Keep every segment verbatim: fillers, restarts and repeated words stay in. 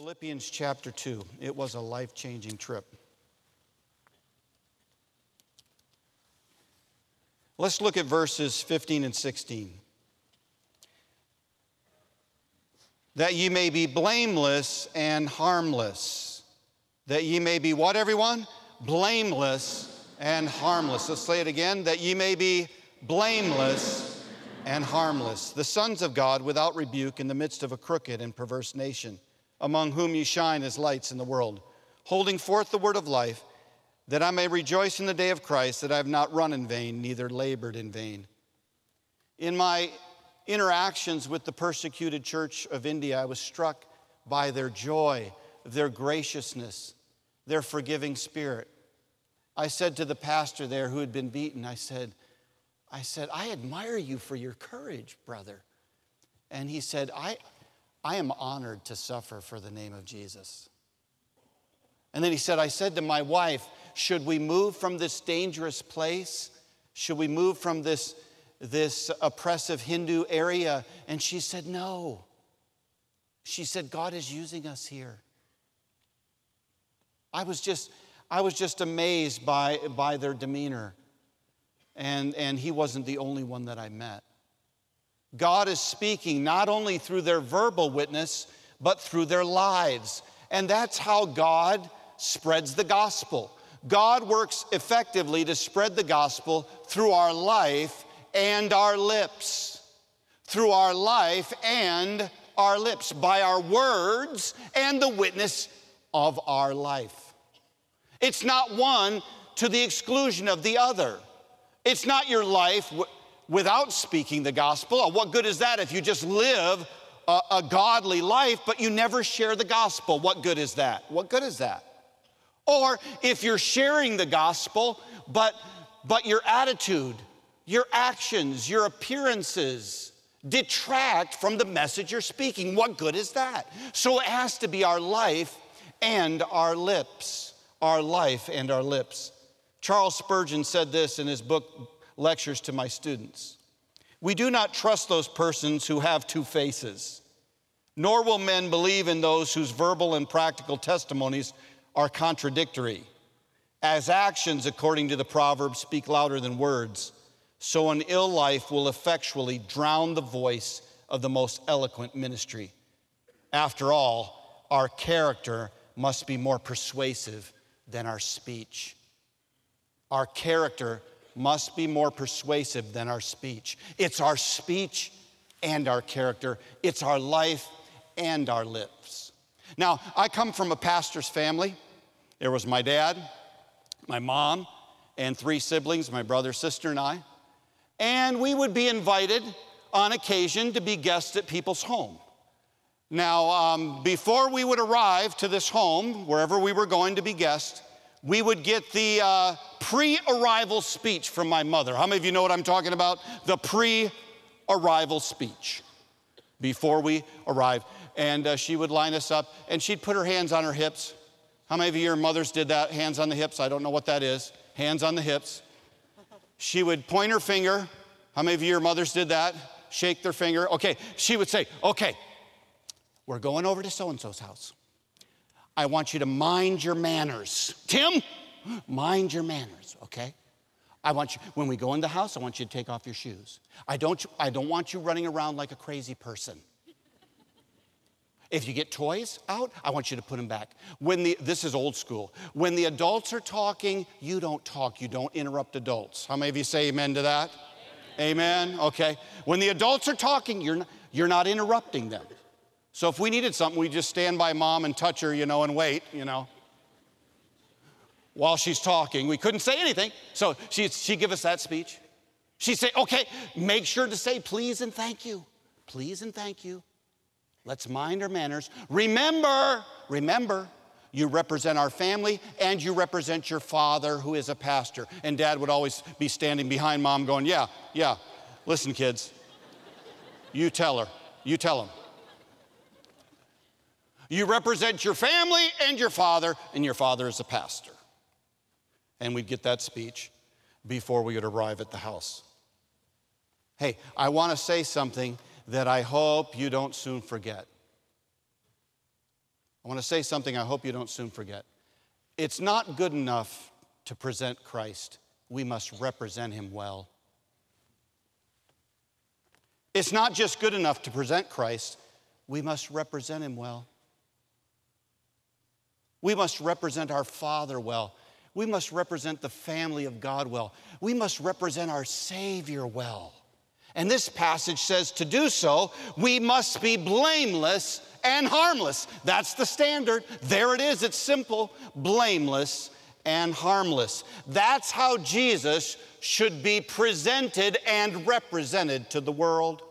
Philippians chapter two. It was a life-changing trip. Let's look at verses fifteen and sixteen. That ye may be blameless and harmless. That ye may be what, everyone? Blameless and harmless. Let's say it again. That ye may be blameless and harmless, the sons of God without rebuke in the midst of a crooked and perverse nation, among whom ye shine as lights in the world, holding forth the word of life, that I may rejoice in the day of Christ, that I have not run in vain, neither labored in vain. In my interactions with the persecuted church of India, I was struck by their joy, their graciousness, their forgiving spirit. I said to the pastor there who had been beaten, I said, I said, I admire you for your courage, brother. And he said, I, I am honored to suffer for the name of Jesus. And then he said, I said to my wife, should we move from this dangerous place? Should we move from this, this oppressive Hindu area? And she said, no. She said, God is using us here. I was just, I was just amazed by, by their demeanor. And, and he wasn't the only one that I met. God is speaking not only through their verbal witness, but through their lives. And that's how God spreads the gospel. God works effectively to spread the gospel through our life and our lips. Through our life and our lips, by our words and the witness of our life. It's not one to the exclusion of the other. It's not your life w- without speaking the gospel. Oh, what good is that if you just live a, a godly life, but you never share the gospel? What good is that? What good is that? Or if you're sharing the gospel, but, but your attitude, your actions, your appearances detract from the message you're speaking, what good is that? So it has to be our life and our lips. Our life and our lips. Charles Spurgeon said this in his book, Lectures to My Students. We do not trust those persons who have two faces, nor will men believe in those whose verbal and practical testimonies are contradictory. As actions, according to the proverb, speak louder than words, so an ill life will effectually drown the voice of the most eloquent ministry. After all, our character must be more persuasive than our speech. Our character must be more persuasive than our speech. It's our speech and our character. It's our life and our lips. Now, I come from a pastor's family. There was my dad, my mom, and three siblings, my brother, sister, and I. And we would be invited on occasion to be guests at people's home. Now, um, before we would arrive to this home, wherever we were going to be guests, we would get the uh, pre-arrival speech from my mother. How many of you know what I'm talking about? The pre-arrival speech before we arrived. And uh, she would line us up, and she'd put her hands on her hips. How many of your mothers did that? Hands on the hips. I don't know what that is. Hands on the hips. She would point her finger. How many of your mothers did that? Shake their finger. Okay, she would say, okay, we're going over to so-and-so's house. I want you to mind your manners. Tim, mind your manners, okay? I want you, when we go in the house, I want you to take off your shoes. I don't, I don't want you running around like a crazy person. If you get toys out, I want you to put them back. When the, this is old school. When the adults are talking, you don't talk. You don't interrupt adults. How many of you say amen to that? Amen. Amen? Okay. When the adults are talking, you're not, you're not interrupting them. So if we needed something, we'd just stand by mom and touch her, you know, and wait, you know, while she's talking. We couldn't say anything. So she'd, she'd give us that speech. She'd say, okay, make sure to say please and thank you. Please and thank you. Let's mind our manners. Remember, remember, you represent our family and you represent your father who is a pastor. And dad would always be standing behind mom going, yeah, yeah, listen kids, you tell her, you tell him. You represent your family and your father, and your father is a pastor. And we'd get that speech before we would arrive at the house. Hey, I want to say something that I hope you don't soon forget. I want to say something I hope you don't soon forget. It's not good enough to present Christ. We must represent him well. It's not just good enough to present Christ. We must represent him well. We must represent our Father well. We must represent the family of God well. We must represent our Savior well. And this passage says to do so, we must be blameless and harmless. That's the standard. There it is. It's simple. Blameless and harmless. That's how Jesus should be presented and represented to the world.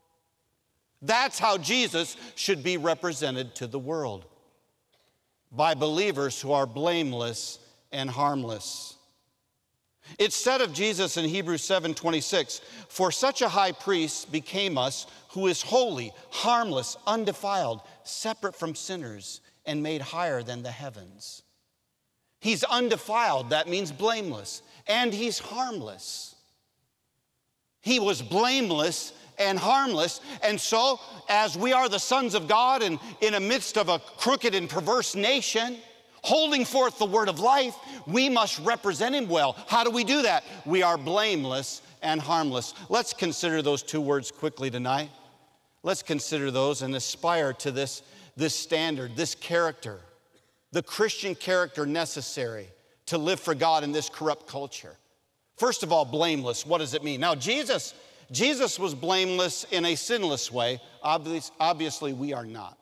That's how Jesus should be represented to the world. By believers who are blameless and harmless. It's said of Jesus in Hebrews seven twenty-six, for such a high priest became us, who is holy, harmless, undefiled, separate from sinners, and made higher than the heavens. He's undefiled, that means blameless, and he's harmless. He was blameless and harmless, and so as we are the sons of God and in the midst of a crooked and perverse nation, holding forth the word of life, we must represent him well. How do we do that? We are blameless and harmless. Let's consider those two words quickly tonight. Let's consider those and aspire to this, this standard, this character, the Christian character necessary to live for God in this corrupt culture. First of all, blameless. What does it mean? Now, Jesus, Jesus was blameless in a sinless way. Obvious, obviously, we are not.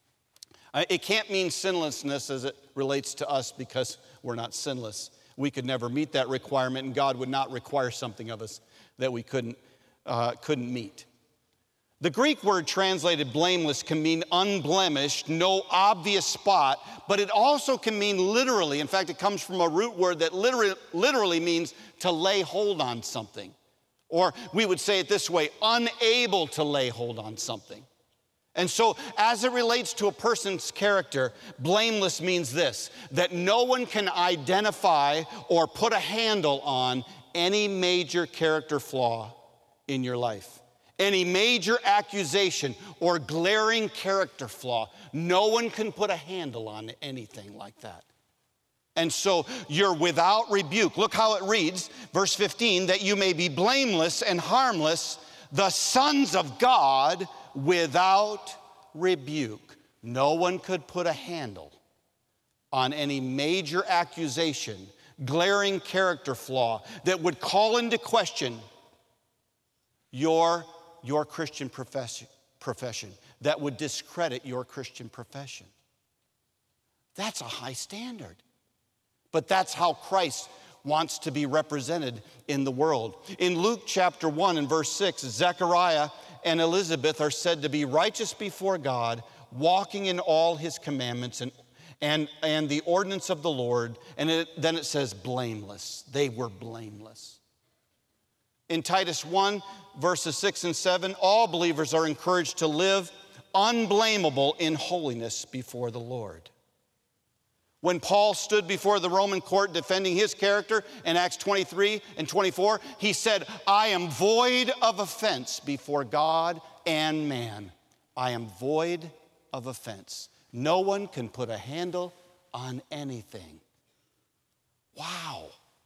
It can't mean sinlessness as it relates to us because we're not sinless. We could never meet that requirement, and God would not require something of us that we couldn't, uh, couldn't meet. The Greek word translated blameless can mean unblemished, no obvious spot, but it also can mean literally. In fact, it comes from a root word that literally, literally means to lay hold on something. Or we would say it this way, unable to lay hold on something. And so as it relates to a person's character, blameless means this, that no one can identify or put a handle on any major character flaw in your life. Any major accusation or glaring character flaw. No one can put a handle on anything like that. And so you're without rebuke. Look how it reads, verse fifteen, that you may be blameless and harmless, the sons of God without rebuke. No one could put a handle on any major accusation, glaring character flaw that would call into question your, your Christian profession, profession, that would discredit your Christian profession. That's a high standard. But that's how Christ wants to be represented in the world. In Luke chapter one and verse six, Zechariah and Elizabeth are said to be righteous before God, walking in all his commandments and, and, and the ordinance of the Lord. And it, then it says blameless. They were blameless. In Titus one, verses six and seven, all believers are encouraged to live unblameable in holiness before the Lord. When Paul stood before the Roman court defending his character in Acts twenty-three and twenty-four, he said, I am void of offense before God and man. I am void of offense. No one can put a handle on anything. Wow.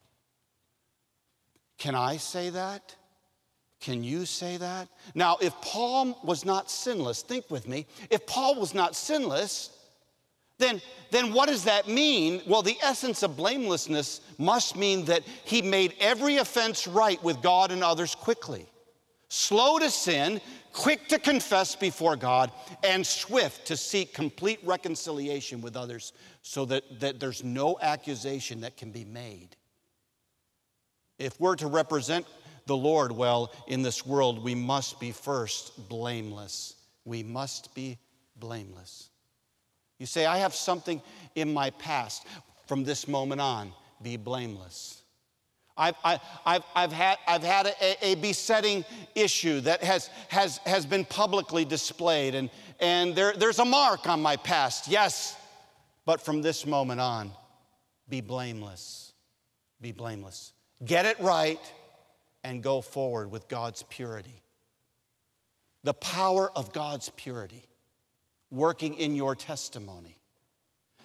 Can I say that? Can you say that? Now, if Paul was not sinless, think with me, if Paul was not sinless, Then, then what does that mean? Well, the essence of blamelessness must mean that he made every offense right with God and others quickly. Slow to sin, quick to confess before God, and swift to seek complete reconciliation with others so that, that there's no accusation that can be made. If we're to represent the Lord well in this world, we must be first blameless. We must be blameless. You say, I have something in my past. From this moment on, be blameless. I've, I, I've, I've had, I've had a, a besetting issue that has, has, has been publicly displayed, and, and there, there's a mark on my past. Yes, but from this moment on, be blameless. Be blameless. Get it right and go forward with God's purity. The power of God's purity working in your testimony.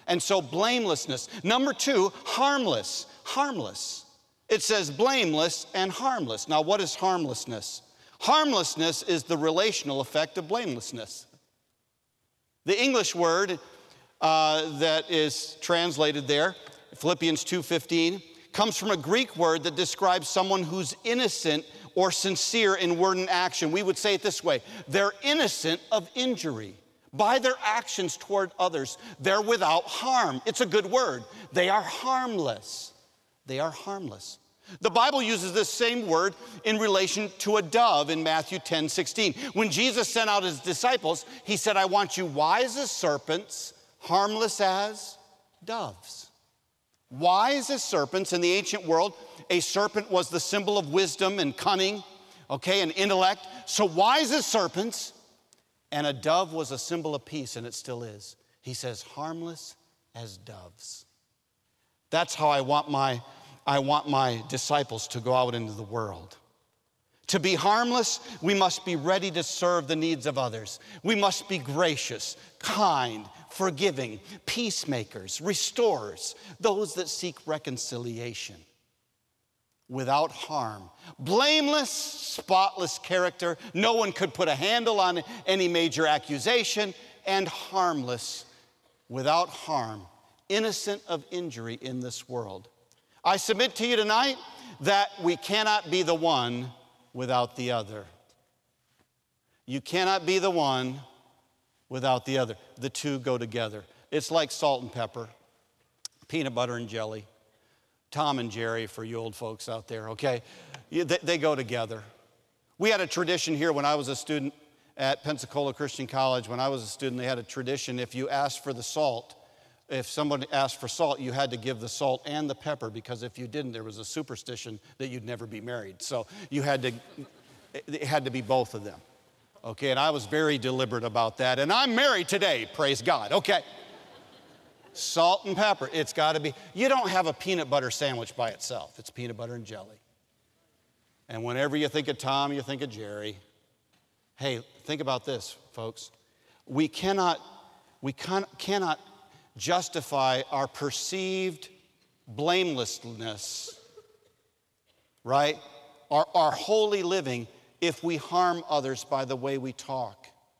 And so blamelessness. Number two, harmless. Harmless. It says blameless and harmless. Now, what is harmlessness? Harmlessness is the relational effect of blamelessness. The English word uh, that is translated there, Philippians two fifteen, comes from a Greek word that describes someone who's innocent or sincere in word and action. We would say it this way: they're innocent of injury. By their actions toward others, they're without harm. It's a good word. They are harmless. They are harmless. The Bible uses this same word in relation to a dove in Matthew ten sixteen. When Jesus sent out his disciples, he said, I want you wise as serpents, harmless as doves. Wise as serpents. In the ancient world, a serpent was the symbol of wisdom and cunning, okay, and intellect. So wise as serpents, and a dove was a symbol of peace, and it still is. He says, harmless as doves. That's how I want my, I want my disciples to go out into the world. To be harmless, we must be ready to serve the needs of others. We must be gracious, kind, forgiving, peacemakers, restorers, those that seek reconciliation without harm. Blameless, spotless character. No one could put a handle on any major accusation. And harmless, without harm, innocent of injury in this world. I submit to you tonight that we cannot be the one without the other. You cannot be the one without the other. The two go together. It's like salt and pepper, peanut butter and jelly. Tom and Jerry for you old folks out there, okay? They, they go together. We had a tradition here when I was a student at Pensacola Christian College. When I was a student, they had a tradition. If you asked for the salt, if somebody asked for salt, you had to give the salt and the pepper, because if you didn't, there was a superstition that you'd never be married. So you had to, it had to be both of them, okay? And I was very deliberate about that. And I'm married today, praise God, okay? Salt and pepper, it's got to be. You don't have a peanut butter sandwich by itself. It's peanut butter and jelly. And whenever you think of Tom, you think of Jerry. Hey, think about this, folks. We cannot, we can, cannot justify our perceived blamelessness, right? Our, our holy living if we harm others by the way we talk.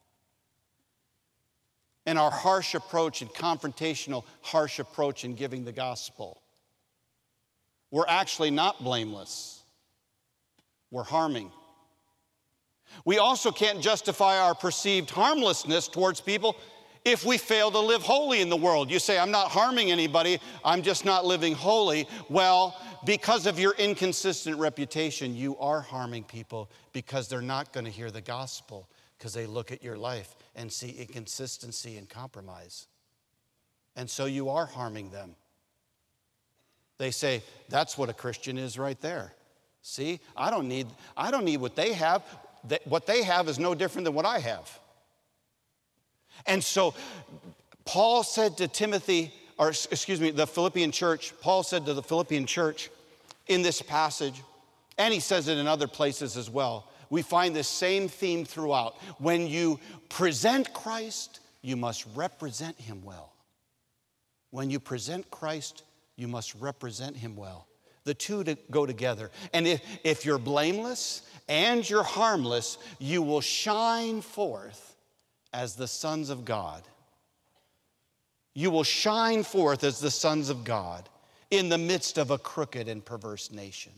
And our harsh approach and confrontational harsh approach in giving the gospel. We're actually not blameless. We're harming. We also can't justify our perceived harmlessness towards people if we fail to live holy in the world. You say, I'm not harming anybody, I'm just not living holy. Well, because of your inconsistent reputation, you are harming people, because they're not going to hear the gospel, because they look at your life and see inconsistency and compromise. And so you are harming them. They say, that's what a Christian is right there. See, I don't need, I don't need what they have. What they have is no different than what I have. And so Paul said to Timothy, or excuse me, the Philippian church, Paul said to the Philippian church in this passage, and he says it in other places as well, we find this same theme throughout. When you present Christ, you must represent him well. When you present Christ, you must represent him well. The two to go together. And if, if you're blameless and you're harmless, you will shine forth as the sons of God. You will shine forth as the sons of God in the midst of a crooked and perverse nation.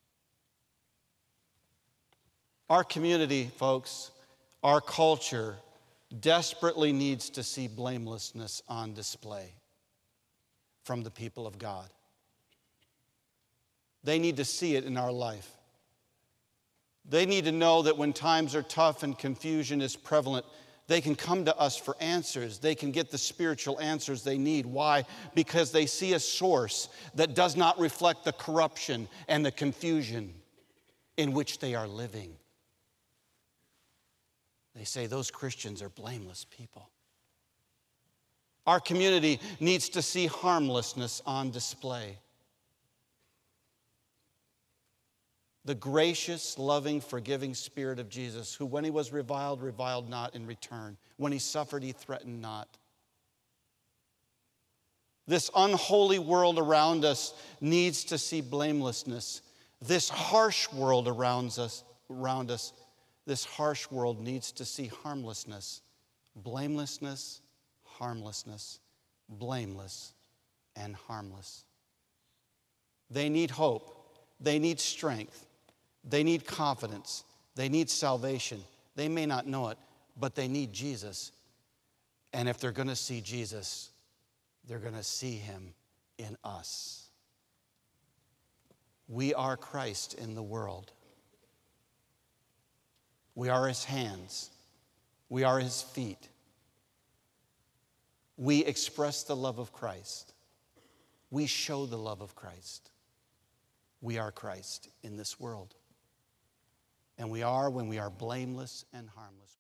Our community, folks, our culture desperately needs to see blamelessness on display from the people of God. They need to see it in our life. They need to know that when times are tough and confusion is prevalent, they can come to us for answers. They can get the spiritual answers they need. Why? Because they see a source that does not reflect the corruption and the confusion in which they are living. They say those Christians are blameless people. Our community needs to see harmlessness on display. The gracious, loving, forgiving Spirit of Jesus, who when he was reviled, reviled not in return. When he suffered, he threatened not. This unholy world around us needs to see blamelessness. This harsh world around us, around us, this harsh world needs to see harmlessness, blamelessness, harmlessness, blameless and harmless. They need hope. They need strength. They need confidence. They need salvation. They may not know it, but they need Jesus. And if they're going to see Jesus, they're going to see him in us. We are Christ in the world. We are his hands. We are his feet. We express the love of Christ. We show the love of Christ. We are Christ in this world. And we are when we are blameless and harmless.